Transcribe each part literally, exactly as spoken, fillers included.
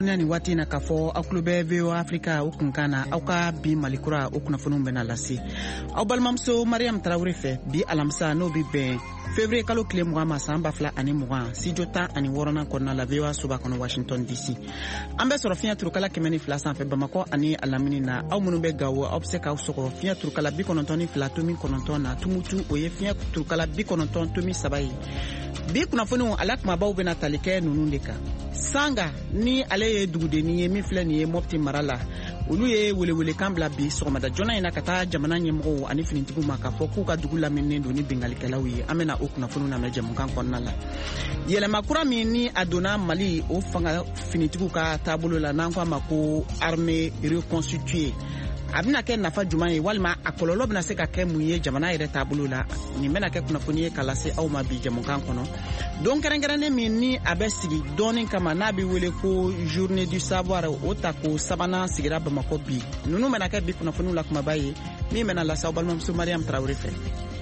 Nani wati na kafo aklube V O Africa ukunkana auka bi malikura ukunafunu mbena lasi. Au balmamso Mariam Traoré fe bi alamsa no bi ben février kalo kile muga masamba fla ani muga si jota ani worona konna la V O A suba kono Washington D C. Ambe soro fiya turukala kemeni fla sanfe Bamako ani alamini na au munube gawo au pseka usoko fiya turukala bi konontoni fla tumi konontona tumutu oye fiya turukala bi kononton tumi sabayi. Bi kunafunu alak mabaw bena talike nunundeka. Sanga ni ale ye dugudeni ye mi filɛ ni ye Mopti marala olu ye welewele kan bila bi sɔgɔmada joona in na ka taa jamana ɲɛmɔgɔw ani finitigiw ma k'a fɔ k'u ka dugu lamɛnnen don ni bengalikɛlaw ye an bɛna o kunnafoni lamɛn jɛmukan kɔnɔna la yɛlɛma kura min ni a donna Mali o fanga finitigiw ka taabolo la n'an ko a ma ko armée reconstituée a bɛna kɛ nafa juman ye walima a kɔlɔlɔ bɛna se ka kɛ mun ye jamana yɛrɛ taabolo la nin bɛna kɛ kunnafoni ye ka lase aw ma bi jɛmukan kɔnɔ don kɛrɛnkɛrɛnnen min ni a bɛ sigi dɔɔnin kama n'a bɛ wele ko journée du savoir o ta ko sabanan sigira Bamako bi ninnu bɛna kɛ bi kunnafoniw la kumaba ye min bɛna lase aw balimamuso Mariam Traoré fɛ.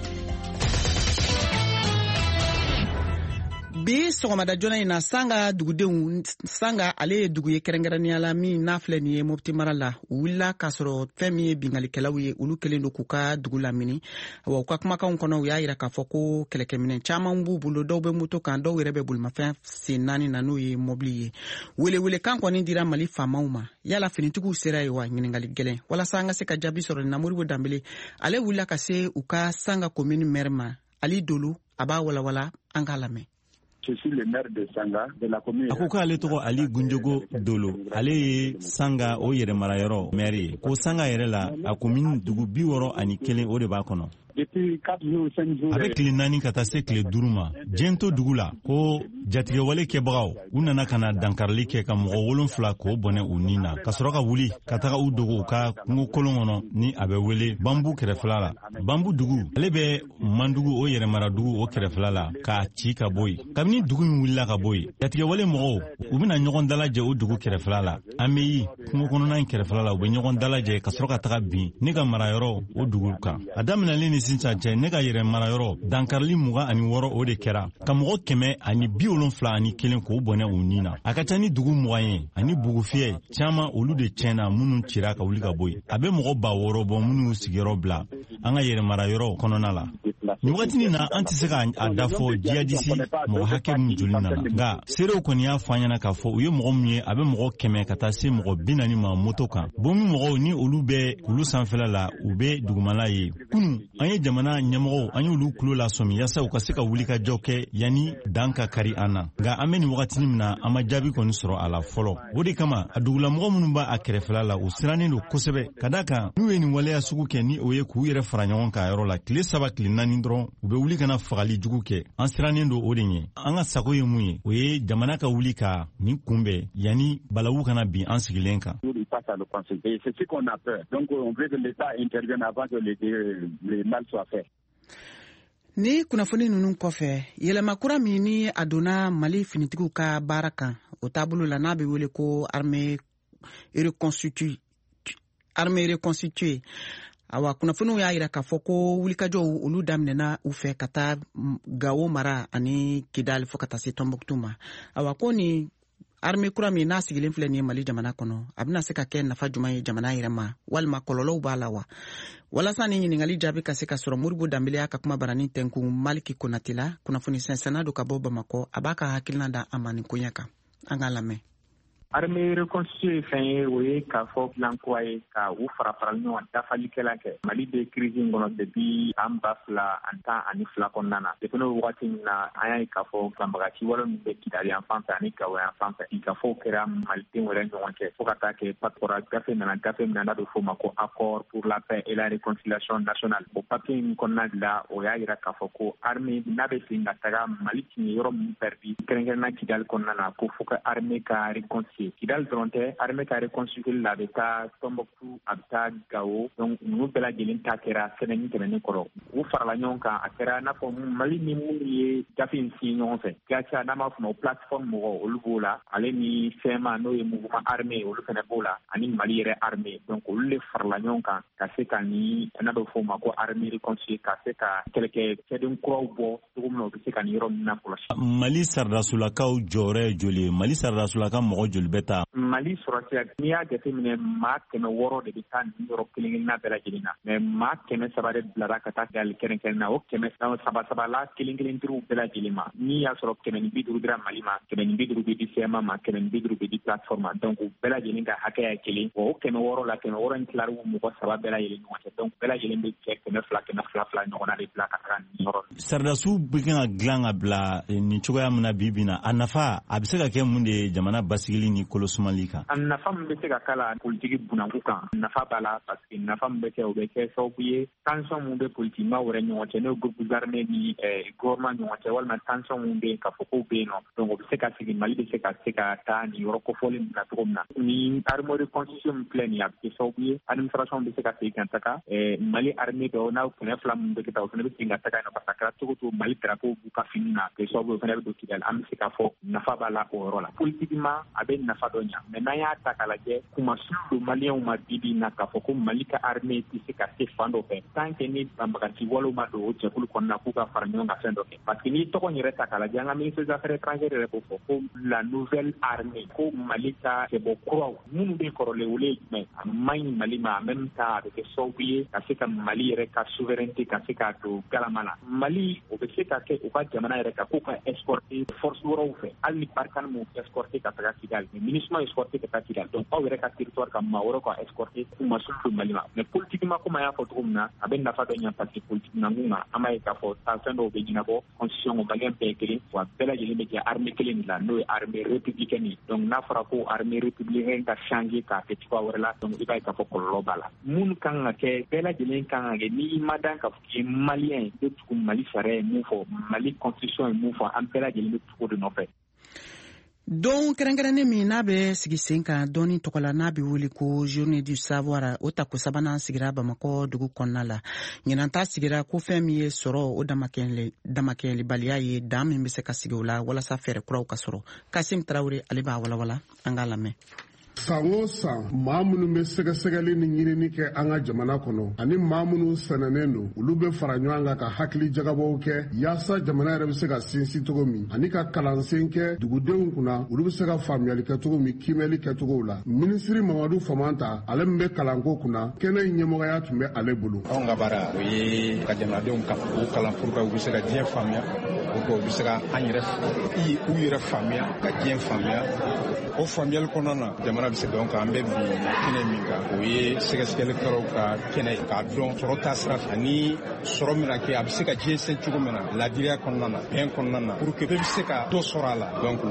Bi sɔgɔmada joona in na Sanga dugudenw Sanga ale ye dugu ye kɛrɛnkɛrɛnnenya la min n'a filɛ nin ye Mopti mara la u wulila k'a sɔrɔ fɛn min ye bingalikɛlaw ye olu kɛlen don k'u ka dugu lamini wa u ka kumakanw kɔnɔ u y'a yira k'a fɔ ko kɛlɛkɛminɛ caman b'u bolo dɔw bɛ moto kan dɔw yɛrɛ bɛ bolimafɛn sen naani na n'o ye mobili ye welewelekan kɔni dira Mali faamaw ma yala finitigiw sera ye wa ɲininkali gɛlɛn walasa an ka se ka jaabi sɔrɔ nin na Moribo Dambele ale wulila ka se u ka Sanga commune maire ma Ali Dolo a b'a walawala an k'a lamɛn. Je suis le maire de Sanga de la commune. Ako k'ale tɔgɔ Ali Gunjogo Dolo ale ye Sanga o yɛrɛ marayɔrɔ maire ye ko Sanga yɛrɛ la a commune dugu bi wɔɔrɔ ani kelen o de b'a kɔnɔ. Depuis quatre jours cinq jours. A bɛ tile naani ka taa se tile duuru ma diɲɛ to dugu la ko jatigɛwale kɛbagaw u nana ka na dankarili kɛ ka mɔgɔ wolonfila k'o bɔnɛ u ni na ka sɔrɔ ka wuli ka taga u dogo u ka kungo kolon kɔnɔ ni a bɛ wele Bambu kɛrɛfɛla la. Bambu dugu ale bɛ Mandugu o yɛrɛmara dugu o kɛrɛfɛla la k'a ci ka bɔ yen kabini dugu in wulila ka bɔ yen jatigɛwale mɔgɔw u bɛna ɲɔgɔn dalajɛ o dugu kɛrɛfɛla la an bɛ yi kungo kɔnɔna in kɛrɛfɛla la u bɛ ɲɔgɔn dalajɛ ka sɔrɔ ka taga bin ne ka marayɔrɔ o dugu kan a daminɛlen ni sisan cɛ ne ka yɛrɛ marayɔrɔ dankarili mugan ani wɔɔrɔ o de kɛra ka mɔgɔ kɛmɛ ani bi wolonfila ani kelen k'o bɔnɛ u ni na a ka ca ni dugu mugan ye ani bugufiyɛ caman olu de tiɲɛna minnu cira ka wuli ka bɔ yen a bɛ mɔgɔ ba wɔɔrɔ bɔ minnu sigiyɔrɔ bila an ka yɛrɛ marayɔrɔ kɔnɔna la nin wagati na an tɛ se ka a da fɔ jihadisi mɔgɔ hakɛ min joli nana nka seerew kɔni y'a fɔ an ɲɛna k'a fɔ u ye mɔgɔ min ye a bɛ mɔgɔ kɛmɛ ka taa se mɔgɔ bi naani ma moto kan bomi mɔgɔw ni olu bɛ kulu sanfɛla la u bɛ dugumala ye kunun an ye jamana ɲɛmɔgɔw an y'olu kulo lasɔmi yaasa u ka se ka wulikajɔ kɛ yanni dan ka kari an na nka an bɛ nin wagatinin min na an ma jaabi kɔni sɔrɔ a la fɔlɔ o de kama a dugulamɔgɔ minnu b'a a kɛrɛfɛla la u sirannen don kosɛbɛ ka da kan n'u ye nin waleya sugu kɛ ni o ye k'u yɛrɛ fara ɲɔgɔn kan yɔrɔ la tile saba tile naani dɔrɔn u bɛ wuli kana fagali jugu kɛ an sirannen don o de ɲɛ an ka sago ye mun ye o ye jamana ka wuli ka nin kunbɛn yanni balawu kana bin an sigilen kan. C'est ce qu'on a peur. Donc on veut que l'État intervienne avant que le mal soit fait. Ni kunnafoni ninnu kɔfɛ yɛlɛma kura min ni a donna Mali finitigiw ka baara kan o taabolo la n'a bɛ wele ko armée reconstituée armée reconstituée awa kunnafoniw y'a yira k'a fɔ ko wulikajɔw olu daminɛna u fɛ ka taa Gao mara ani Kidal fo ka taa se Tombouctou ma awa ko ni armée kura min n'a sigilen filɛ nin ye Mali jamana kɔnɔ a bɛna se ka kɛ nafa juman ye jamana yɛrɛ ma walima kɔlɔlɔw b'a la wa walasa ni ɲininkali jaabi ka se ka sɔrɔ Moribo Dambele y'a ka kuma barani tɛnkun Maliki Konate la kunnafoni sɛnsɛnna don ka bɔ Bamako a b'a ka hakilina da a ma nin koɲɛ kan an k'a lamɛn. Armée reconstituée fɛn ye o ye k'a fɔ dilankoya ye ka u fara fara ɲɔgɔn dafalikɛla kɛ Mali bɛ crise in kɔnɔ depuis san ba fila ani tan ani fila kɔnɔna na depuis n'o wagati min na an y'a ye k'a fɔ banbagaci wale min bɛ Kidali yan fan fɛ ani Gao yan fan fɛ ka fɔ kɛra Malidenw yɛrɛ ɲɔgɔn cɛ fo ka taa kɛ patron gafe nana gafe min na n'a bɛ f'o ma ko accord pour la paix et la réconciliation nationale o papier in kɔnɔna de la o y'a yira k'a fɔ ko armée n'a bɛ segin ka taga Mali tun ye yɔrɔ min perdu kɛrɛnkɛrɛnna Kidali kɔnɔna na ko fo ka armée ka réconcilier Kidal dɔrɔn tɛ armée ka reconstituer la a bɛ taa Tombouctou a bɛ taa Gao donc ninnu bɛɛ lajɛlen ta kɛra semaine tɛmɛnen kɔrɔ u farala ɲɔgɔn kan a kɛra n'a fɔ Mali ni minnu ye gafe in signé ɲɔgɔn fɛ Gacha n'a b'a fɔ o plateforme mɔgɔ olu b'o la ale ni C M A n'o ye mouvement armé olu fana b'o la ani Mali yɛrɛ armée donc olu de farala ɲɔgɔn kan ka se ka ni n'a bɛ f'o ma ko armée reconstituée ka se ka kɛlɛkɛ cɛden kuraw bɔ cogo min na u bɛ se ka nin yɔrɔ min na kɔlɔsi. Mali saridasolakaw jɔyɔrɔ ye joli ye Mali saridasolaka mɔgɔ joli beta Mali sɔrɔsiya n'i y'a jateminɛ maa kɛmɛ wɔɔrɔ de bɛ taa nin yɔrɔ kelen kelenna bɛɛ lajɛlen na mais maa kɛmɛ saba de bilara ka taa gali kɛrɛnkɛrɛn na o kɛmɛ saba saba la kelen kelen tiriw bɛɛ lajɛlen ma n'i y'a sɔrɔ kɛmɛ ni bi duuru dira Mali ma kɛmɛ ni bi duuru bɛ di C M A ma kɛmɛ ni bi duuru bɛ di plateforme ma donc u bɛɛ lajɛlen ka hakɛya ye kelen o kɛmɛ wɔɔrɔ la kɛmɛ wɔɔrɔ in tilara mɔgɔ saba bɛɛ lajɛlen ɲɔgɔn cɛ donc bɛɛ lajɛlen bɛ cɛ kɛmɛ fila kɛmɛ fila fila ɲɔgɔnna de bila ka taga nin yɔrɔ Sardasiw bɛ kan ka dilan ka bila nin cogoya min na bi bi na a nafa a bɛ se ka kɛ mun de ye jamana basigili ni kolosumali kan a nafa min bɛ se ka k'a la politiki bunanku kan nafa b'a la parce que nafa min bɛ kɛ o bɛ kɛ sababu ye tension min bɛ politikima wɛrɛ ɲɔgɔn cɛ n'o groupes armés ni gouvernement ɲɔgɔn cɛ walima tension min bɛ yen k'a fɔ k'o bɛ yen nɔ donc o bɛ se ka sigi Mali bɛ se ka se ka taa nin yɔrɔ kofɔlen min na cogo min na ni armée de constitution min filɛ nin ye a bɛ kɛ sababu ye administration bɛ se ka segin ka taga Mali armée dɔw n'aw kɛmɛ fila min bɛ kɛ taa o fana bɛ segin ka taga yen nɔ parce que a kɛra cogo cogo Mali drapeau b'u ka fini na kɛ sababu ye o fana bɛ don Kidali an bɛ se k'a fɔ nafa b'a la o yɔrɔ la politiquement a bɛ nafa dɔ ɲa mais n'an y'a ta k'a lajɛ kuma sun don maliyɛnw ma bibi na k'a fɔ ko Mali ka armée tɛ se ka se fan dɔ fɛ tant que ni banbagaci walew ma don o jɛkulu kɔnɔna k'u ka fara ɲɔgɔn kan fɛn dɔ kɛ parce que n'i tɔgɔ yɛrɛ ta k'a lajɛ an ka ministre des affaires étrangères yɛrɛ b'o fɔ ko la nouvelle armée ko Mali ka cɛbɔ kuraw minnu bɛ kɔrɔlen olu ye jumɛn a ma ɲi Mali ma en même temps a bɛ kɛ sababu ye ka se ka Mali yɛrɛ ka souveraineté ka se k'a don galama la Mali o bɛ se ka kɛ u ka jamana yɛrɛ ka k'u ka escorter force wɛrɛw fɛ hali ni Barkhane m'u escorter ka taga Kidali mais MINUSMA escorter ka taa Kidali donc aw yɛrɛ ka territoire ka maa wɛrɛ ka escorter u ma sun don Mali ma mais politiquement comme an y'a fɔ cogo min na a bɛ nafa dɔ ɲa parce que politique nankun na an b'a ye k'a fɔ fɛn dɔw bɛ ɲɛnabɔ constitution o maliyɛn bɛɛ ye kelen wa bɛɛ lajɛlen bɛ kɛ armée kelen de la n'o ye armée républicaine ye donc n'a fɔra ko armée républicaine ka changer k'a kɛ cogoya wɛrɛ la donc i b'a ye k'a fɔ kɔlɔlɔ b'a la mun kan ka kɛ bɛɛ lajɛlen kan ka kɛ n'i ma dan k'a fɔ k'i ye maliyɛn ye i bɛ tugu Mali sariya ye mun fɔ Mali constitution ye mun fɔ an bɛɛ lajɛlen bɛ tugu o de nɔfɛ don kɛrɛnkɛrɛnnen min n'a bɛ sigi sen kan dɔɔni tɔgɔ la n'a bɛ wele ko journée du savoir o tako sabanan sigira Bamakɔ dugu kɔnɔna la ɲinan ta sigira ko fɛn min ye sɔrɔ o damakɛlibaliya ye dan min bɛ se ka sigi o la walasa fɛɛrɛ kuraw ka sɔrɔ Kasim Tarawele ale b'a walawala an k'a lamɛn san o san maa minnu bɛ sɛgɛsɛgɛli ni ɲinini kɛ an ka jamana kɔnɔ ani maa minnu sɛnɛnen don olu bɛ fara ɲɔgɔn kan ka hakili jagabɔw kɛ yaasa jamana yɛrɛ bɛ se ka sinsin cogo min ani ka kalansen kɛ dugudenw kunna olu bɛ se ka faamuyali kɛ cogo min kiimɛli kɛcogow la minisiri Mamadu Famanta ale min bɛ kalanko kunna kɛnɛ ɲɛmɔgɔya tun bɛ ale bolo anw ka baara o ye ka jamanadenw kalan o kalan pour que u bɛ se ka diɲɛ faamuya pour que u bɛ se ka an yɛrɛ u yɛrɛ faamuya ka diɲɛ faamuya o faamuyali kɔnɔna na jamana bɛ se donc an bɛ bi kɛnɛ min kan o ye sɛgɛsɛgɛlikɛlaw ka kɛnɛ k'a dɔn sɔrɔ ta sira fɛ ani sɔrɔ min na kɛ a bɛ se ka diɲɛ sen cogo min na ladiriya kɔnɔna na bɛn kɔnɔna na pour que bɛɛ bɛ se ka dɔ sɔrɔ a la donc u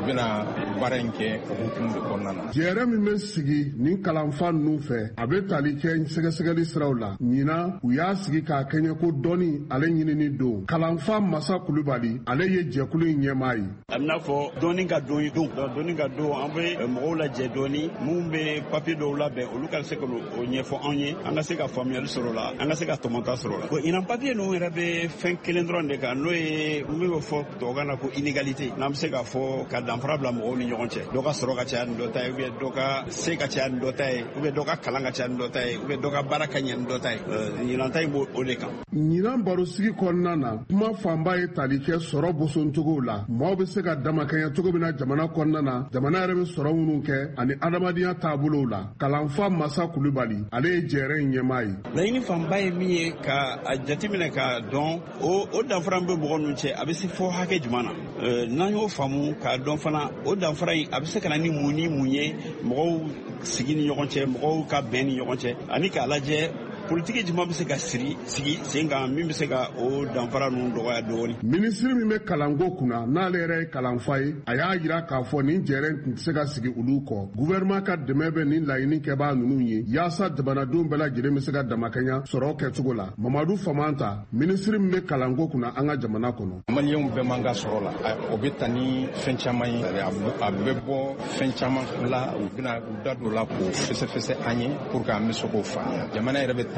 bɛna baara in kɛ o hukumu de kɔnɔna na. jɛɛrɛ min bɛ sigi nin kalanfa ninnu fɛ a bɛ tali kɛ sɛgɛsɛgɛli siraw la ɲinan u y'a sigi k'a kɛɲɛ ko dɔnni ale ɲinini don kalanfa Masa Kulubali ale ye jɛkulu in ɲɛmaa ye. a bɛ n'a fɔ dɔnni ka don ye don dɔnni ka don an bɛ mɔgɔw lajɛ dɔɔni mun bɛ papiye dɔw labɛn olu ka se ka o ɲɛfɔ anw ye an ka se ka faamuyali sɔrɔ o la an ka se ka tɔmɔta sɔrɔ o la. bon ɲinan papiye ninnu yɛrɛ bɛ fɛn kelen dɔrɔn de kan n'o ye min bɛ fɔ tubabukan na ko inégalité n'an bɛ se k'a fɔ ka danfara bila mɔgɔw ni ɲɔgɔn cɛ dɔ ka sɔrɔ ka caya ni dɔ ta ye ou bien dɔ ka se ka caya ni dɔ ta ye ou bien dɔ ka kalan ka caya ni dɔ ta ye ou bien dɔ ka baara ka ɲɛ ni dɔ ta ye ɲinan ta in b'o o de kan. ɲinan barosigi kɔnɔna na kuma fanba ye tali kɛ sɔrɔ bosoncogow la maaw bɛ se ka damakɛɲɛ cogo min na jamana kɔnɔna na jamana yɛrɛ bɛ sɔrɔ minnu kɛ ani adamadenya taabolow la kalanfa Masa Kulubali ale ye jɛɛrɛ in ɲɛmaa ye. laɲini fanba ye min ye ka a jateminɛ k'a dɔn o o danfara bɛ mɔgɔ ninnu cɛ a bɛ se fɔ hakɛ jumɛn na n'an y'o faamu k'a dɔn fana o danfara in a bɛ se ka na ni mun ni mun ye mɔgɔw sigi ni ɲɔgɔn cɛ mɔgɔw ka bɛn ni ɲɔgɔn cɛ ani k'a lajɛ politiki jumɛn bɛ se ka siri sigi sen kan min bɛ se ka o danfara ninnu dɔgɔya dɔɔni. minisiri min bɛ kalanko kunna n'ale yɛrɛ ye kalanfa ye a y'a jira k'a fɔ nin jɛɛrɛ tun tɛ se ka sigi olu kɔ gouvernement ka dɛmɛ bɛ nin laɲini kɛbaa ninnu ye yaasa jamanadenw bɛɛ lajɛlen bɛ se ka damakɛɲɛ sɔrɔ kɛcogo la Mamadu Famanta minisiri min bɛ kalanko kunna an ka jamana kɔnɔ. maliyɛnw bɛɛ man ka sɔrɔ la o bɛ taa ni fɛn caman ye a bɛ bɔ fɛn caman la u bɛna u da don la k'o fɛsɛfɛsɛ an ye pour que an bɛ se k'o faamuya jamana yɛrɛ bɛ taa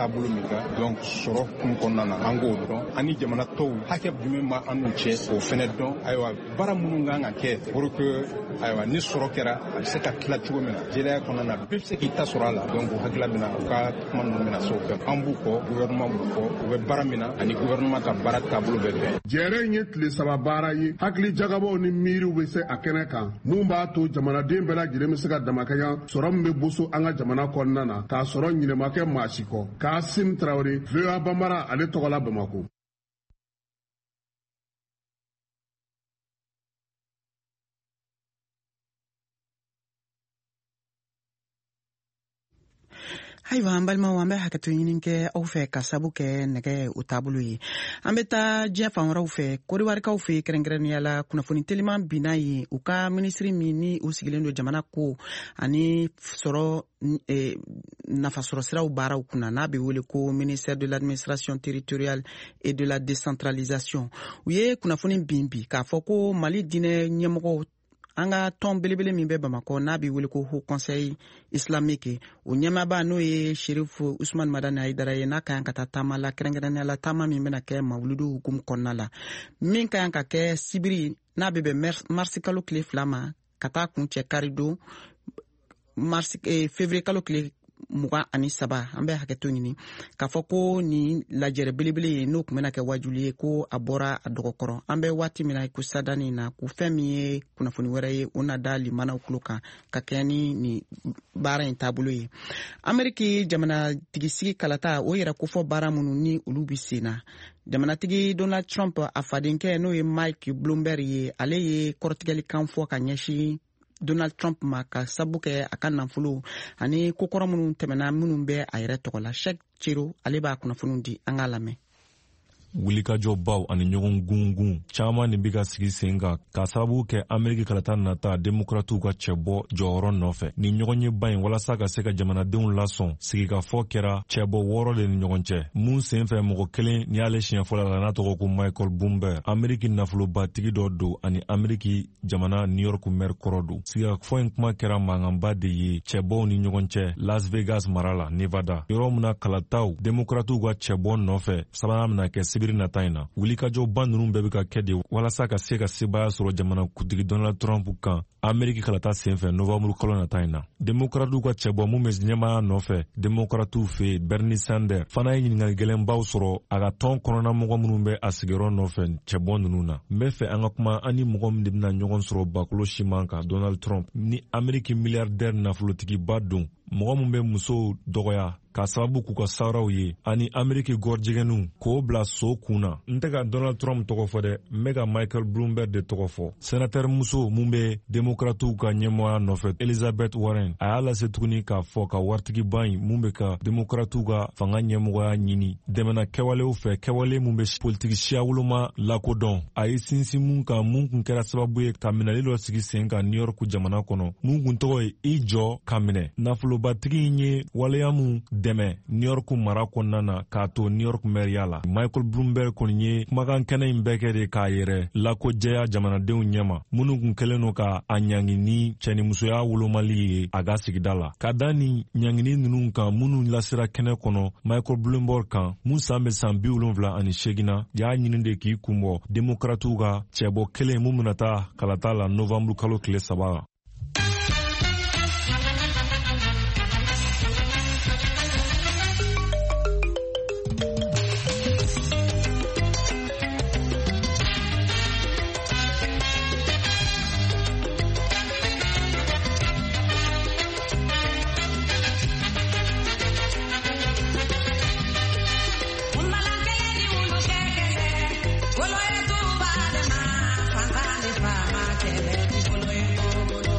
taabolo min kan donc sɔrɔ kun kɔnɔna na an k'o dɔn ani jamana tɔw hakɛ jumɛn b'a an n'u cɛ k'o fɛnɛ dɔn ayiwa baara minnu kan ka kɛ pour que ayiwa ni sɔrɔ kɛra a bɛ se ka tila cogo min na jeliya kɔnɔna na bɛɛ bɛ se k'i ta sɔrɔ a la donc o hakilila bɛna u ka kuma ninnu bɛna se o bɛɛ an b'u kɔ gouvernement b'u kɔ u bɛ baara min na ani gouvernement ka baara taabolo bɛ bɛn. jɛrɛ in ye tile saba baara ye hakili jagabaw ni miiriw bɛ se a kɛnɛ kan mun b'a to jamanaden bɛɛ lajɛlen bɛ se ka damakɛɲa sɔrɔ min bɛ boso an ka jamana kɔnɔna na k'a sɔrɔ ɲinɛma kɛ maa si kɔ Kassim Traoré V O A Banbara ale tɔgɔ la Bamako. Ayiwa an balimaw an bɛ hakɛto ɲini kɛ aw fɛ ka sabu kɛ nɛgɛ o taabolo ye an bɛ taa diɲɛ fan wɛrɛw fɛ kodiwarikaw fɛ kɛrɛnkɛrɛnnenya la kunnafoni teliman binna ye u ka minisiri min ni u sigilen don jamana ko ani sɔrɔ eh, nafasɔrɔ siraw baaraw kunna n'a bɛ wele ko ministère de l'administration territoriale et de la décentralisation u ye kunnafoni bin bi k'a fɔ ko Mali diinɛ ɲɛmɔgɔw an ka tɔn belebele min bɛ Bamakɔ n'a bɛ wele ko Haut Conseil Islamique o ɲɛmaaba n'o ye Sheriff Usman Madani Aidara ye n'a ka yan ka taa taama la kɛrɛnkɛrɛnnenya la taama min bɛna kɛ Mawuludu hukumu kɔnɔna la min ka yan ka kɛ sibiri n'a bɛ bɛn marisi kalo tile fila ma ka taa kun cɛ karidon marisi eh, février kalo tile mugan ani saba an bɛ hakɛto ɲini k'a fɔ ko nin lajɛrɛ belebele ye n'o tun bɛna kɛ wajuli ye ko a bɔra a dɔgɔkɔrɔ an bɛ waati min na ko sadani na ko fɛn min ye kunnafoni wɛrɛ ye o na da limanaw tulo kan ka kɛ ni nin baara in taabolo ye Ameriki jamanatigisigi kalata o yɛrɛ kofɔ baara minnu ni olu bi sen na jamanatigi Donald Trump a fadenkɛ n'o ye Mike Bloomberg ye ale ye kɔrɔtigɛlikan fɔ ka ɲɛsin Donald Trump ma ka sabu kɛ a ka nafolo ani kokɔrɔ minnu tɛmɛna minnu bɛ a yɛrɛ tɔgɔ la Sheikh Chiro ale b'a kunnafoniw di an k'a lamɛn. Wulikajɔbaw ani ɲɔgɔn gungun caman de bɛ ka sigi sen kan ka sababu kɛ Ameriki kalata nata demokratiw ka cɛbɔ jɔyɔrɔ nɔfɛ ni ɲɔgɔn ye ba in walasa ka se ka jamanadenw lasɔn sigikafɔ kɛra cɛbɔ wɔɔrɔ de ni ɲɔgɔn cɛ mun senfɛ mɔgɔ kelen ni y'ale siɲɛ fɔlɔ la n'a tɔgɔ ko Michael Bloomberg Ameriki nafolobatigi dɔ don ani Ameriki jamana New York maire kɔrɔ don sigikafɔ in kuma kɛra mankanba de ye cɛbɔw ni ɲɔgɔn cɛ Las Vegas mara la Nevada yɔrɔ min na kalataw demokratiw ka cɛbɔ nɔfɛ sabanan bɛna kɛ sibiri nata in na wulikajɔba ninnu bɛɛ bɛ ka kɛ de walasa ka se ka sebaya sɔrɔ jamana kuntigi Donald Trump kan Ameriki kalata senfɛ novamburu kalo nata in na demokratiw ka cɛbɔ mun bɛ ɲɛmaya nɔfɛ demokratiw fɛ Bernie Sanders fana ye ɲininkali gɛlɛnbaw sɔrɔ a ka tɔn kɔnɔna mɔgɔ minnu bɛ a sigiyɔrɔ nɔfɛ cɛbɔ ninnu na n bɛ fɛ an ka kuma an ni mɔgɔ min de bɛna ɲɔgɔn sɔrɔ bakolo siman kan Donald Trump ni Ameriki miliyardɛri nafolotigiba don mɔgɔ min bɛ musow dɔgɔya ka sababu k'u ka saraw ye ani Ameriki gɔrijɛgɛninw k'o bila so kun na n tɛ ka Donald Trump tɔgɔ fɔ dɛ n bɛ ka Michael Bloomberg de tɔgɔ fɔ sénateur muso mun bɛ demokratiw ka ɲɛmɔgɔya nɔfɛ Elizabeth Warren a y'a lase tuguni k'a fɔ ka waritigiba in mun bɛ ka demokratiw ka fanga ɲɛmɔgɔya ɲini dɛmɛna kɛwalew fɛ kɛwale mun bɛ politiki siya woloma lakodɔn a ye sinsin mun kan mun kun kɛra sababu ye ka minɛli dɔ sigi sen kan New York jamana kɔnɔ mun kun tɔgɔ ye i jɔ ka minɛ nafolobatigi in ye waleya mun dɛmɛ New York mara kɔnɔna na k'a to New York mɛriya la Michael Bloomberg kɔni ye kumakan kɛnɛ in bɛɛ kɛ de k'a yɛrɛ lakojɛya jamanadenw ɲɛma minnu kun kɛlen no ka a ɲangi ni cɛnimusoya wolomali ye a ka sigida la ka da ni ɲangini ninnu kan minnu lasira kɛnɛ kɔnɔ Michael Bloomberg kan mun san bɛ san bi wolonwula ani seginna y'a ɲini de k'i kunbɔ demokratiw ka cɛbɔ kelen mun bɛna taa kalata la novamburu kalo tile saba. Follow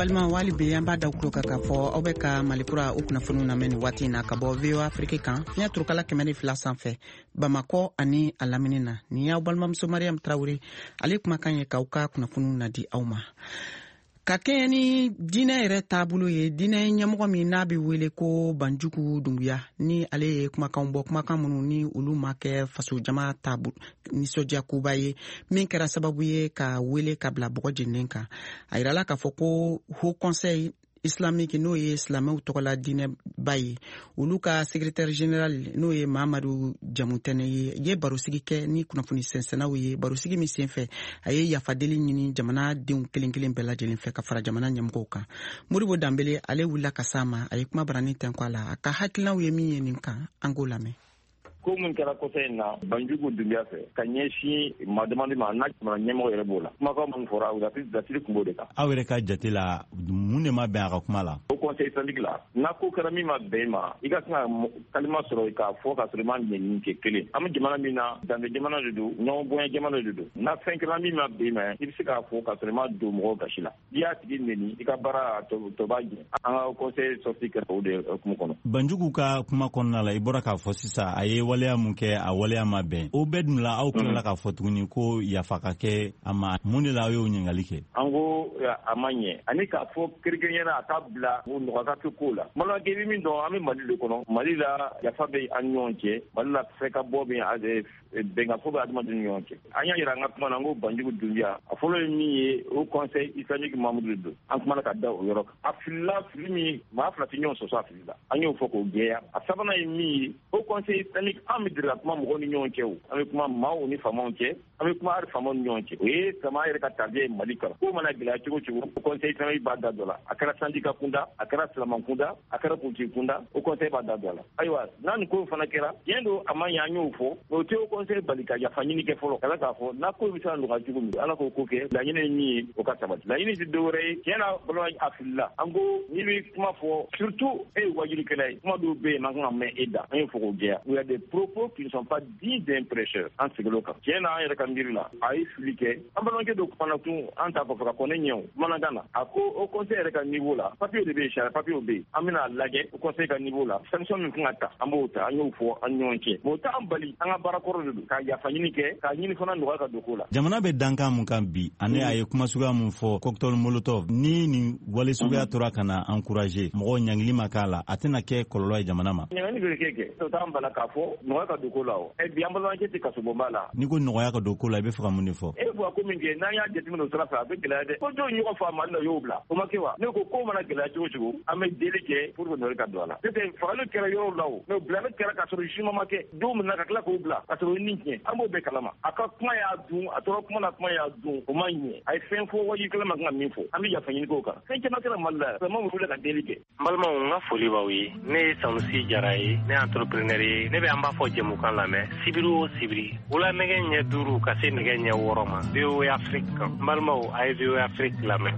balima wali be an b'a da kulo ka fɔ aw bɛ ka malikura u kunnafoniw lamɛn nin waati na ka bɔ V O A Afrique kan fiɲɛ turukala kɛmɛ ni fila sanfɛ Bamakɔ ani a lamini na nin y'aw balimamuso Mariam Traoré ale kumakan ye k'aw ka kunnafoniw nadi aw ma. Ka kɛɲɛ ni diinɛ yɛrɛ taabolo ye diinɛ ɲɛmɔgɔ min n'a bɛ wele ko Banjugu Dunbuya ni ale ye kumakan bɔ kumakan minnu ni olu ma kɛ faso jama taabolo nisɔndiya koba ye min kɛra sababu ye ka wele ka bila bɔgɔ jeninen kan a yirala k'a fɔ ko Haut Conseil islamique n'o ye silamɛw tɔgɔla diinɛba ye olu ka secrétaire général n'o ye Mamadu Jamutɛnɛ ye ye barosigi kɛ ni kunnafoni sɛnsɛnnaw ye barosigi min senfɛ a ye yafadeli ɲini jamanadenw kelen kelen bɛɛ lajɛlen fɛ ka fara jamana ɲɛmɔgɔw kan. Modibo Dambele ale wulila ka s'a ma a ye kuma barani tɛnku a la a ka hakilinaw ye min ye nin kan an k'o lamɛn. Ko mun kɛra kɔfɛ in na Banjugu Dunbuya fɛ ka ɲɛsin ma demande ma n'a jamana ɲɛmɔgɔ yɛrɛ b'o la kumakan mun fɔra dasiri kun b'o de kan. Aw yɛrɛ ka jate la mun de ma bɛn a ka kuma la. O conseil islamique la n'a ko kɛra min ma bɛn ma i ka kan ka kalima sɔrɔ k'a fɔ ka sɔrɔ i ma ɲɛɲini kɛ kelen an bɛ jamana min na danbe jamana de don ɲɔgɔn bonya jamana de don n'a fɛn kɛra min ma bɛn ma i bɛ se k'a fɔ ka sɔrɔ i ma don mɔgɔw gasi la i y'a tigi nɛni i ka baara tɔ b'a jɛ an ka conseil sorti kɛra o de kuma kɔnɔ. Banjugu ka kuma kɔnɔna la i bɔra k'a fɔ sisan a ye waleya mun kɛ a waleya ma bɛn o bɛɛ dun la aw tilala k'a fɔ tuguni ko yafa ka kɛ a ma mun de la aw y'o ɲininkali kɛ. An ko a ma ɲɛ ani k'a fɔ kerekɛɲɛna a t'a bila o nɔgɔya kɛ ko la malakɛ bɛ min dɔn an bɛ Mali de kɔnɔ Mali la yafa bɛ an ni ɲɔgɔn cɛ Mali la fɛ ka bɔ bɛ bɛnkanfo bɛ adamadenw ni ɲɔgɔn cɛ an y'a yira an ka kuma na n ko Banjugu Dunbuya a fɔlɔ ye min ye o conseil islamique Mamadu de don an kumana ka da o yɔrɔ kan a filila fili min maa fila tɛ ɲɔgɔn sɔsɔ a filila an y'o fɔ k'o gɛlɛya a sabanan ye min ye o conseil islamique an bɛ dira kuma mɔgɔw ni ɲɔgɔn cɛ o an bɛ kuma maaw ni faamaw cɛ an bɛ kuma hali faamaw ni ɲɔgɔn cɛ o ye sama yɛrɛ ka tabiya ye Mali kan ko mana gɛlɛya cogo cogo o conseil islamique b'a da dɔ la a kɛra syndicat kunda a kɛra silaman kunda a kɛra politique kunda o conseil b'a da dɔ la ayiwa n'a ni ko fana kɛra tiɲɛ don a ma ɲɛ an y'o fɔ o tɛ o conseil bali ka yafa ɲini kɛ fɔlɔ kala k'a fɔ n'a ko bɛ se ka nɔgɔya cogo min ala k'o ko kɛ laɲini ye min ye o ka sabati laɲini tɛ dɔwɛrɛ ye tiɲɛ na balima a filila an ko n'i bɛ kuma fɔ surtout e ye wajilikɛla ye kuma dɔw bɛ yen man kan ka mɛn e da an ye fɔ k'o jɛya il y a des propos qui ne sont pas dignes d'un prêcheur an seginlo kan tiɲɛ na an yɛrɛ ka miiri la a ye fili kɛ an balimakɛ dɔ kumana tun an t'a fɔ fɔ ka kɔnɛ ɲɛ o bamanankan na a ko o conseil yɛrɛ ka niveau la papier de bɛ yen sariya papier bɛ yen an bɛna lajɛ o conseil ka niveau la sanction min kan ka ta an b'o ta an y'o fɔ an ɲɔgɔn cɛ mais o t'an bali an ka baara kɔrɔ de don ka yafa ɲini kɛ k'a ɲini fana nɔgɔya ka don ko la. Jamana bɛ dankan mun kan bi ani a ye kuma suguya mun fɔ cocktail molotov ni nin wale suguya tora ka na encourager mɔgɔw ɲangili ma k'a la a tɛna kɛ kɔlɔlɔ ye jamana ma. ɲangili bɛ kɛ kɛ o t'an bala k'a fɔ nɔgɔya ka don ko la o ɛ bi an balimakɛ tɛ kasobonba la. N'i ko nɔgɔya ka don ko la i bɛ fɛ ka mun de fɔ. e bɛ ko min kɛ n'an y'a jateminɛ o sira fɛ a bɛ gɛlɛya dɛ ko dɔw ɲɔgɔn fɔ a Mali la y'o bila o ma kɛ wa ne ko ko mana gɛlɛya cogo cogo an bɛ deli kɛ pour que nɔgɔya ka don a la n'o tɛ fagali kɛra yɔrɔ la o mais bilali kɛra ka sɔrɔ jugement ma kɛ don min na ka tila k'o bila ka sɔrɔ o ni tiɲɛ an b'o bɛɛ kalama a ka kuma y'a dun a tora kuma na kuma y'a dun o ma ɲɛ a ye fɛn fɔ wajibikɛla ma kan ka min fɔ an bɛ yafa ɲini k'o kan fɛn caman kɛra Mali la vraiment wuli ka deli kɛ. N balimaw n ka foli b'aw ye ne ye Sanusi Jara ye ne ye entrepreneur ye ne bɛ an b'a fɔ jɛmukan lamɛn sibiri o sibiri wula nɛgɛ ɲɛ duuru ka se nɛgɛ ɲɛ wɔɔrɔ ma V O A Afrique kan n balimaw a ye V O A Afrique lamɛn.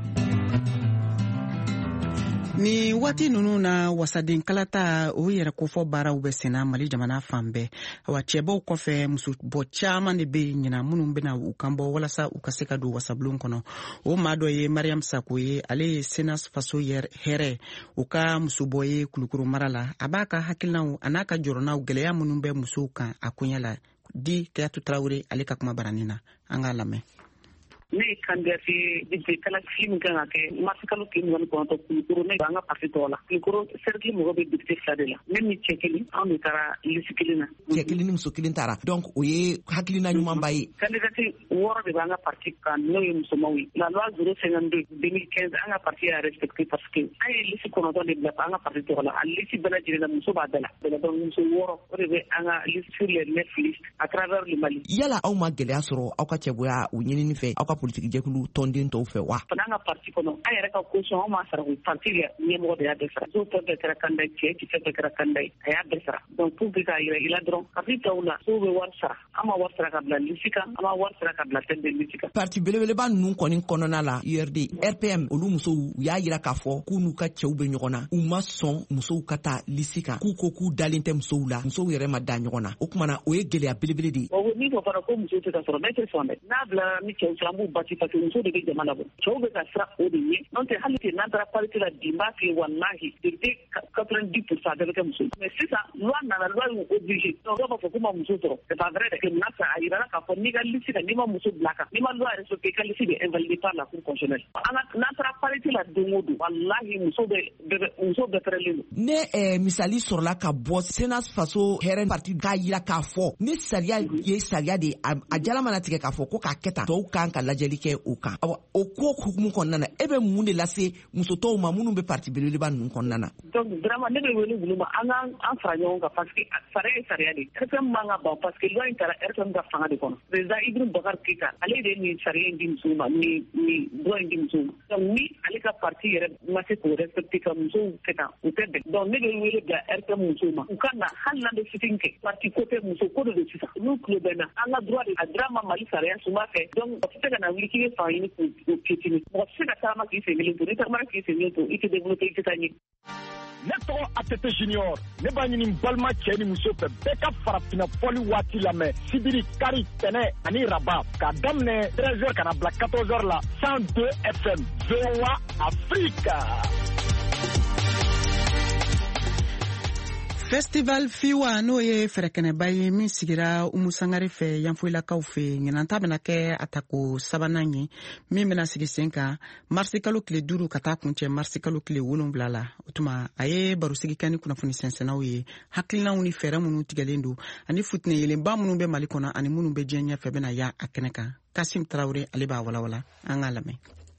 Ni waati ninnu na wasaden kalata o yɛrɛ kofɔ baaraw bɛ senna Mali jamana fan bɛɛ wa cɛbaw kɔfɛ musubɔ caman de bɛ ɲina minnu bɛna u kan bɔ walasa u ka se ka don wasabulon kɔnɔ o maa dɔ ye Mariam Sako ye ale ye Senas faso hɛrɛ u ka musobɔ ye Kulukoro mara la a b'a ka hakilinaw a n'a ka jɔrɔnaw gɛlɛya minnu bɛ musow kan a koɲɛ la di Kayatu Traoré ale ka kuma barani na an k'a lamɛn. Ne kandidati depuis kala film kan ka kɛ mars kalo tile mugan ni kɔnɔntɔn Kulukoro ne b'an ka parti tɔgɔ la Kulukoro cercle mɔgɔ bɛ député fila de la ne ni cɛ kelen anw de taara liste kelen na. Cɛ kelen ni muso kelen taara donc o ye hakilina ɲumanba ye. Kandidati wɔɔrɔ de b'an ka parti kan n'o ye musomanw ye la loi zéro cinquante-deux deux mille quinze an ka parti y'a respecté parce que an ye liste kɔnɔntɔn de bila an ka parti tɔgɔ la a liste bɛɛ lajɛlen la muso b'a bɛɛ la donc muso wɔɔrɔ o de bɛ an ka liste sur les neuf listes à travers le Mali. Yala aw ma gɛlɛya sɔrɔ aw ka cɛbonya o ɲinini fɛ aw ka politique jɛkulu tɔnden tɔw fɛ wa. Fana an ka parti kɔnɔ an yɛrɛ ka caution anw m'a sara o parti ɲɛmɔgɔ de y'a bɛɛ sara muso fɛn fɛn kɛra candidat cɛ ci fɛn fɛn kɛra candidat a y'a bɛɛ sara donc pour que k'a yira i la dɔrɔn parti tɔw la sow bɛ wari sara an ma wari sara ka bila liste kan an ma wari sara ka bila tête de liste kan. Parti belebeleba ninnu kɔni kɔnɔna la U R D R P M olu musow u y'a yira k'a fɔ k'u n'u ka cɛw bɛ ɲɔgɔn na u ma sɔn musow ka taa liste kan k'u ko k'u dalen tɛ musow la musow yɛrɛ ma da ɲɔgɔn na o kumana o ye gɛlɛya belebele de ye. o min fɔ fana ko musow tɛ ka sɔrɔ ne tɛ sɔn dɛ n'a bila ni cɛw sera an b'u basi parce que muso de bɛ jamana bɔ cɛw bɛ ka siran o de ɲɛ n'o tɛ hali n'an taara parité la bi n b'a f'i ye walahi depuis quatre-vingt-dix pour cent bɛɛ bɛ kɛ muso mais sisan loi nana loi y'u obligé donc dɔw b'a fɔ k'u ma muso sɔrɔ c'est pas vrai que n'a fɛ a yirala k'a fɔ n'i ka liste kan n'i ma muso bila kan n'i ma loi respecté i ka liste bɛ invalidé par la cour constitutionnelle n'an taara parité la don o don walahi muso bɛ muso bɛɛ pɛrɛlen don. ne misali sɔrɔla ka bɔ Sénat faso hɛrɛ parti k'a yira k'a fɔ ni sariya ye sariya de a jala mana tigɛ k'a fɔ ko k'a kɛ tan tɔw kan ka lajɛli kɛ o kan o ko hukumu kɔnɔna na e bɛ mun de lase muso tɔw ma minnu bɛ parti belebeleba ninnu kɔnɔna na. donc vraiment ne bɛ wele wulu ma an ka an fara ɲɔgɔn kan parce que sariya ye sariya de R P M man ka ban parce que loi in taara R P M ka fanga de kɔnɔ président Ibrahim Boubacar Keïta ale de ye nin sariya in di musow ma nin nin loi in di musow ma donc ni ale ka parti yɛrɛ ma se k'o respecté ka musow kɛ tan u tɛ bɛn donc ne bɛ wele bila R P M musow ma u ka na hali n'an bɛ fitini kɛ parti côté muso ko de don sisan n'u tulo bɛ na an ka droit de a dira ma Mali sariya suma fɛ donc o tɛ se ka na wuli k'i bɛ fanga ɲini k'o piétiner mɔgɔ tɛ se ka taama k'i sen kelen to n'i taamara k'i sen kelen to i tɛ développé i tɛ taa ɲɛ. ne tɔgɔ Atete Junior ne b'a ɲini balima cɛ ni muso fɛ bɛɛ ka farafinna fɔli waati lamɛn sibiri kari tɛnɛ ani raba k'a daminɛ treize heures ka na bila quatorze heures la cent deux F M V O A Afrique. Festival Fiwa n'o ye fɛrɛkɛnɛba ye min sigira Umu Sangare fɛ Yanfoyilakaw fɛ ɲinan ta bɛna kɛ a tako sabanan ye min bɛna sigi sen kan marisi kalo tile duuru ka taa kuncɛ marisi kalo tile wolonwula la o tuma a ye barosigi kɛ ni kunnafoni sɛnsɛnnaw ye hakilinaw ni fɛɛrɛ minnu tigɛlen don ani futinɛ yelenba minnu bɛ Mali kɔnɔ ani minnu bɛ diɲɛ ɲɛfɛ bɛna ya a kɛnɛ kan Kasim Tarawele ale b'a walawala an k'a lamɛn.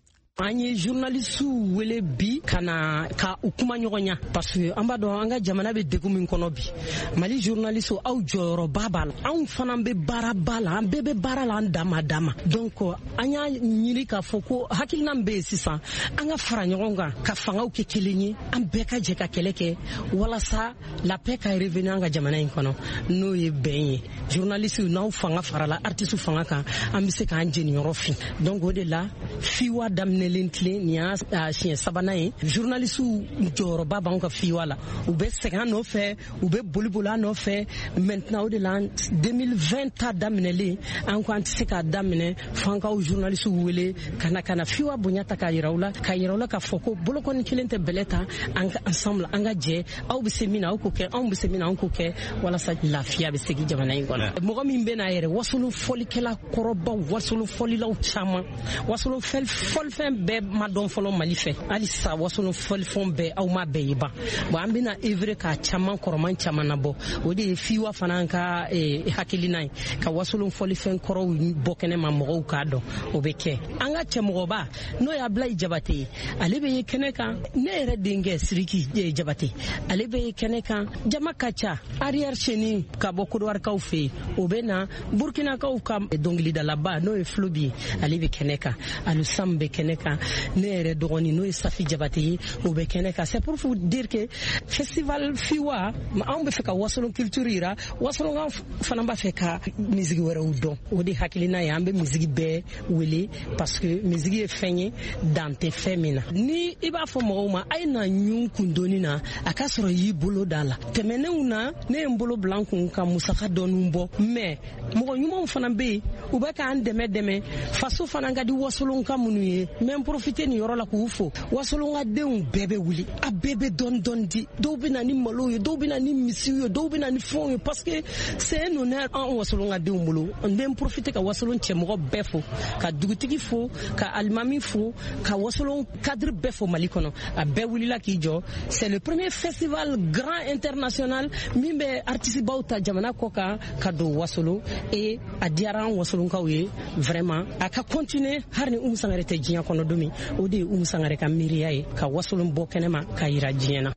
An ye journalistiw wele bi ka na ka u kuma ɲɔgɔn ɲa parce que an b'a dɔn an ka jamana bɛ degun min kɔnɔ bi Mali journalistiw aw jɔyɔrɔba b'a la anw fana bɛ baaraba la an bɛɛ bɛ baara la an dama dama donc an y'a ɲini k'a fɔ ko hakilina min bɛ yen sisan an ka fara ɲɔgɔn kan ka fangaw kɛ kelen ye an bɛɛ ka jɛ ka kɛlɛ kɛ walasa la paix ka revenir an ka jamana in kɔnɔ n'o ye bɛn ye journalistiw n'aw fanga farala artistes fanga kan an bɛ se k'an jeniyɔrɔ fin donc o de la Fiwa daminɛ nin y'a siɲɛ sabanan ye journalistiw jɔyɔrɔba b'anw ka Fiwa la u bɛ sɛgɛn an nɔfɛ u bɛ boli boli an nɔfɛ maintenant o de la deux mille vingt ta daminɛlen an ko an tɛ se k'a daminɛ fo an k'aw journalistiw wele ka na ka na Fiwa bonya ta k'a yira u la k'a yira u la k'a fɔ ko bolokɔni kelen tɛ bɛlɛ ta an ka ensemble an ka jɛ aw bɛ se min na aw k'o kɛ anw bɛ se min na anw k'o kɛ walasa lafiya bɛ segin jamana in kɔnɔ mɔgɔ min bɛ n'a yɛrɛ wasolo fɔlikɛla kɔrɔbaw wasolo fɔlilaw caman wasolo fɔlifɛn bɛɛ ma dɔn fɔlɔ Mali fɛ hali sa wasolo fɔlifɛnw bɛɛ aw ma bɛɛ ye ban bon an bɛna œuvre k'a caman kɔrɔman caman nabɔ o de ye Fiwa fana ka hakilina ye ka wasolo fɔlifɛn kɔrɔw bɔ kɛnɛ ma mɔgɔw k'a dɔn o bɛ kɛ an ka cɛmɔgɔba n'o ye Ablaye Jabate ye ale bɛ ye kɛnɛ kan ne yɛrɛ denkɛ Siriki Jabate ale bɛ ye kɛnɛ kan jama ka ca arrière chaîne ka bɔ Kodowarikaw fɛ yen o bɛ na Burkinakaw ka dɔnkilidalaba n'o ye Flobi ye ale bɛ kɛnɛ kan Alusam bɛ kɛnɛ kan ne yɛrɛ dɔgɔnin n'o ye Safi Jabate ye o bɛ kɛnɛ kan c'est pour vous dire que festival Fiwa anw bɛ fɛ ka wasolon culture yira wasolon fana b'a fɛ ka musique wɛrɛw dɔn o de hakilina ye an bɛ musique bɛɛ wele parce que musique ye fɛn ye dan tɛ fɛn min na ni i b'a fɔ mɔgɔw ma a ye na ɲun kundonni na a ka sɔrɔ i y'i bolo da la tɛmɛnenw na ne ye n bolo bila n kun ka musaka dɔɔniw bɔ mais mɔgɔ ɲumanw fana bɛ yen u bɛ k'an dɛmɛ dɛmɛ faso fana ka di wasolon ka minnu ye mais n profiter nin yɔrɔ la k'u fo wasolon ka denw bɛɛ bɛ wuli a bɛɛ bɛ dɔɔni dɔɔni di dɔw bɛ na ni malo ye dɔw bɛ na ni misiw ye dɔw bɛ na ni fɛnw ye parce que c'est un honneur an wasolon ka denw bolo n bɛ n profiter ka wasolon cɛmɔgɔ bɛɛ fo ka dugutigi fo ka alimami fo ka wasolon cadre bɛɛ fo Mali kɔnɔ a bɛɛ wulila k'i jɔ c'est le premier festival grand international min bɛ artiste baw ta jamana kɔ kan ka don wasolo et a diyara an wasolonkaw ye vraiment a ka continuer hari ni Umu Sangare tɛ diɲɛ kɔnɔ don min o de ye Umu Sangare ka miiriya ye ka wasolon bɔ kɛnɛma ka yira diɲɛ na.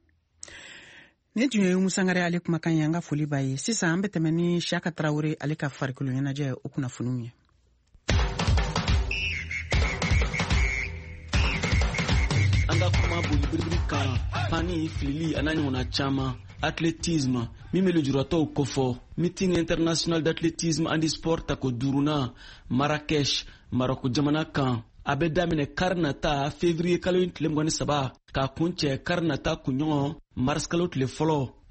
ne tun ye Umu Sangare ale kumakan ye an ka foli b'a ye sisan an bɛ tɛmɛ ni Siyaka Tarawele ale ka farikolo ɲɛnajɛ o kunnafoniw ye. an ka kuma boli biribiri kan pani filili a n'a ɲɔgɔnna caman athlétisme min bɛ lujuratɔw kofɔ meeting international d'athlétisme and sport tako duruna Marrakech Maroko jamana kan a bɛ daminɛ kari nata février kalo in tile mugan ni saba k'a kuncɛ kari nata kunɲɔgɔn mars kalo tile fɔlɔ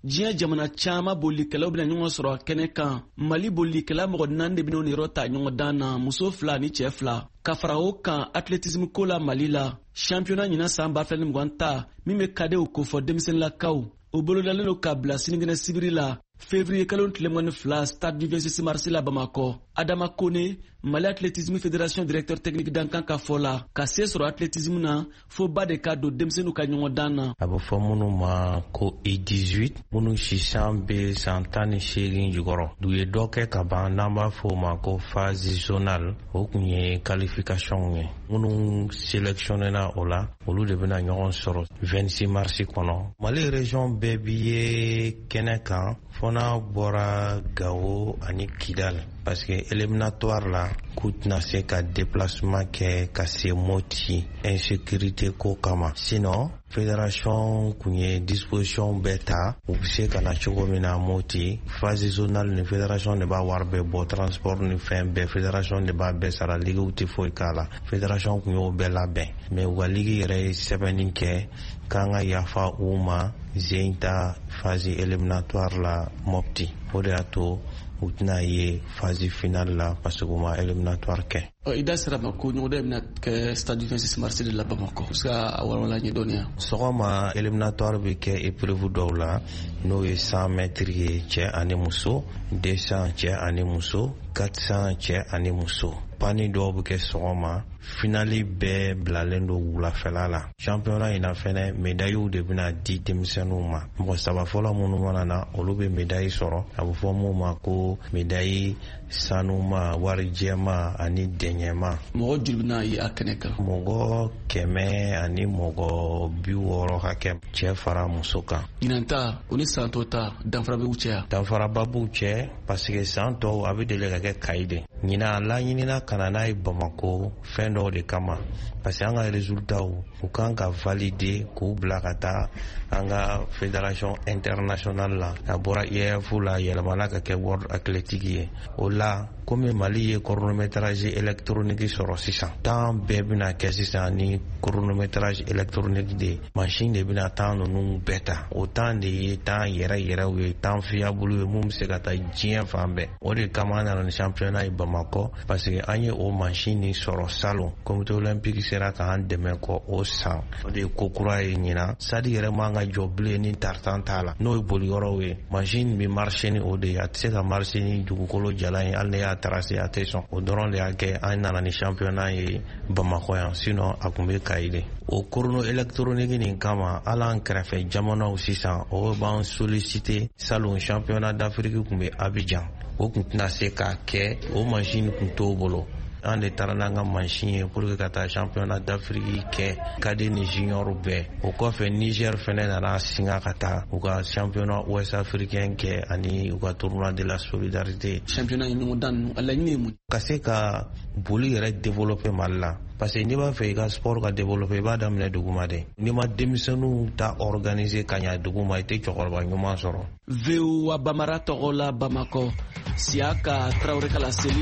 diɲɛ jamana caaman bolikɛlaw bena ɲɔgɔn sɔrɔ kɛnɛ kan. Mali bolikɛla mɔgɔ naani de ben'o niyɔrɔ ta ɲɔgɔn dan na, muso fila ni cɛɛ fila. Ka fara o kan athlétisme ko la Mali la, championnat ɲina san ba fila ni mugan ta min be kadew kofɔ denmisɛnninlakaw o bolodalen do ka bila sinikɛnɛ sibiri la février kalo tile mugan ni fila stade du vingt-six mars la Bamakɔ. Adama Kone, Mali Athlétisme Fédération directeur technique dankan ka fɔ la ka se sɔrɔ athlétisme na fo ba de ka don denmisɛnninw ka ɲɔgɔn dan na. A bɛ fɔ minnu ma ko E dix-huit minnu sisan bɛ san tan ni seegin jukɔrɔ u ye dɔ kɛ ka ban n'an b'a fɔ o ma ko phase zonale o kun ye qualification ye minnu sélectionnena o la olu de bɛna ɲɔgɔn sɔrɔ vingt-six mars kɔnɔ. Mali région bɛɛ bi ye kɛnɛ kan fɔ n'a bɔra Gao ani Kidal parce que éliminatoire la k'u tɛna se ka déplacement kɛ ka se Moti insécurité ko kama. Sinon fédération kun ye disposition bɛɛ ta u bɛ se ka na cogo min na Moti phase zonale ni fédération de b'a wari bɛɛ bɔ transport ni fɛn bɛɛ fédération de b'a bɛɛ sara ligiw tɛ foyi k'a la fédération kun y'o bɛɛ labɛn mais u ka ligi yɛrɛ ye sɛbɛnni kɛ k'an ka yafa u ma zen ta phase éliminatoire la Mopti o de y'a to u tɛna ye phase finale la parce que u ma éliminatoire kɛ. I da sera ma ko ɲɔgɔn dɔ bɛna kɛ stade du vingt-six mars de la Bamakɔ parce que a walawala ɲɛ dɔnniya. Sɔgɔma éliminatoire bɛ kɛ épreuve dɔw la n'o ye cent mètres ye cɛ ani muso deux cents cɛ ani muso quatre cents cɛ ani muso. Pani dɔw bɛ kɛ sɔgɔma finali bɛɛ bilalen don wulafɛla la. Championnat in na fɛnɛ médailles de bɛna di denmisɛnninw ma. Mɔgɔ saba fɔlɔ minnu mana na olu bɛ médaille sɔrɔ. A bɛ fɔ mun ma ko médaille sanuma wari jɛma ani dɛɲɛma. Mɔgɔ joli bɛna ye a kɛnɛ kan? Mɔgɔ kɛmɛ ani mɔgɔ bi wɔɔrɔ hakɛ cɛ fara muso kan. Ɲinan ta o ni san tɔw ta danfara b'u cɛ ya? Danfaraba b'u cɛ parce que san tɔw a bɛ deli ka kɛ Kayi de. Ɲinan laɲinina ka na n'a ye Bamakɔ fɛn dɔw de kama parce que an ka résultats u kan ka valider k'u bila ka taa an ka fédération internationale la. A bɔra I A F la yɛlɛmana ka kɛ World Athletic ye. O la komi Mali ye chronométrage électronique sɔrɔ sisan temps bɛɛ bɛna kɛ sisan ni chronométrage électronique de machine de bɛna temps ninnu bɛɛ ta. O temps de ye temps yɛrɛ yɛrɛw ye temps fiable ye mun bɛ se ka taa diɲɛ fan bɛɛ. O de kama an nana ni championnat ye Bamakɔ parce que an ye o machine ni sɔrɔ salon comité olympique sera k'an dɛmɛ kɔ o san. O de ye ko kura ye ɲinan stade yɛrɛ man ka jɔ bilen ni tartan t'a la n'o ye boliyɔrɔw ye machine bɛ marcher ni o de ye a tɛ se ka marcher ni dugukolo jalan ye hali ne y'a tracé a tɛ sɔn o dɔrɔn de y'a kɛ an nana ni championnat ye Bamakɔ yan sinon a kun bɛ Kayi de. O chrono électronique nin kama hali an kɛrɛfɛ jamanaw sisan o b'an solliciter salon championnat d'Afrique kun bɛ Abidjan o kun tɛna se k'a kɛ o machine kun t'o bolo. An de taara n'an ka machine ye pour que ka taa championnat d'Afrique kɛ cadet ni junior bɛɛ. O kɔfɛ Niger fɛnɛ nana singa ka taa u ka championnat ouest africain kɛ ani u ka tournoi de la solidarité. Championnat ɲɔgɔn dan ninnu a laɲini ye mun? Ka se ka boli yɛrɛ développer Mali la. Parce que n'i b'a fɛ i ka sport ka développer i b'a daminɛ duguma de. N'i ma denmisɛnninw ta organiser ka ɲɛ duguma i tɛ cɛkɔrɔba ɲuman sɔrɔ. V O A Bamara tɔgɔ la Bamakɔ Siaka Traoré Kala Seli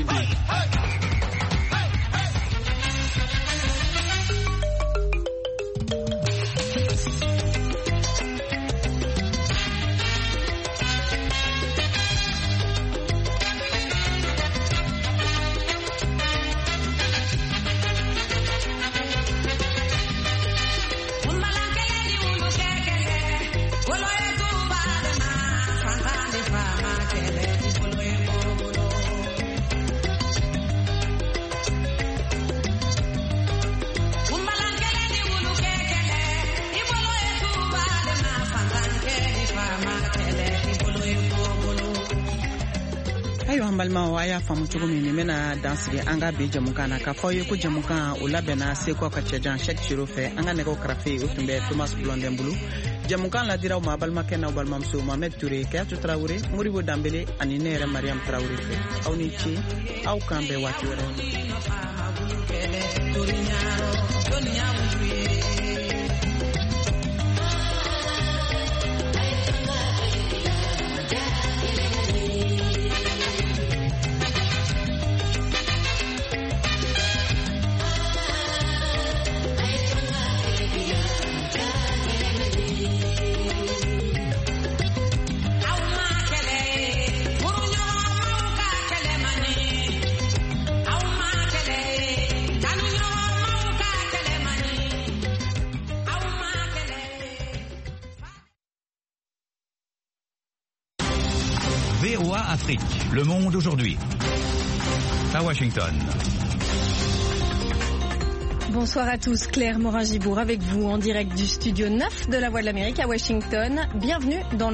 de. Balimaw a y'a faamu cogo min nin bɛna dan sigi an ka bi jamukan na k'a fɔ ye ko jamukan o labɛnna Seko ka cɛjan Cheikh Chiro fɛ an ka nɛgɛw karafe o tun bɛ Thomas Blondin bolo jamukan ladiraw ma balimakɛ n'aw balimamuso Mohamed Touré Kayatu Traoré Moribo Dambele ani ne yɛrɛ Mariam Traoré fɛ aw ni ce aw kan bɛɛ waati wɛrɛ. V O A Afrique. Le monde aujourd'hui. À Washington. Bonsoir à tous, Claire Morin-Gibourg avec vous en direct du studio neuf de la Voix de l'Amérique à Washington. Bienvenue dans le